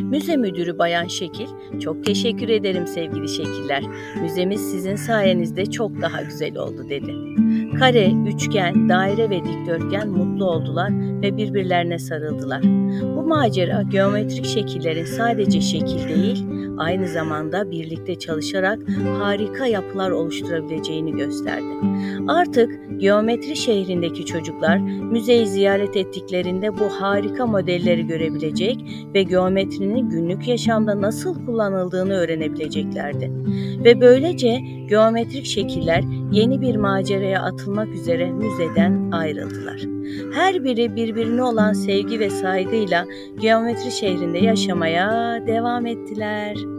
Müze müdürü Bayan Şekil, "Çok teşekkür ederim sevgili şekiller. Müzemiz sizin sayenizde çok daha güzel oldu," dedi. Kare, üçgen, daire ve dikdörtgen mutlu oldular ve birbirlerine sarıldılar. Bu macera geometrik şekillerin sadece şekil değil, aynı zamanda birlikte çalışarak harika yapılar oluşturabileceğini gösterdi. Artık geometri şehrindeki çocuklar müzeyi ziyaret ettiklerinde bu harika modelleri görebilecek ve geometrinin günlük yaşamda nasıl kullanıldığını öğrenebileceklerdi. Ve böylece geometrik şekiller yeni bir maceraya atılmak üzere müzeden ayrıldılar. Her biri birbirine olan sevgi ve saygıyla geometri şehrinde yaşamaya devam ettiler.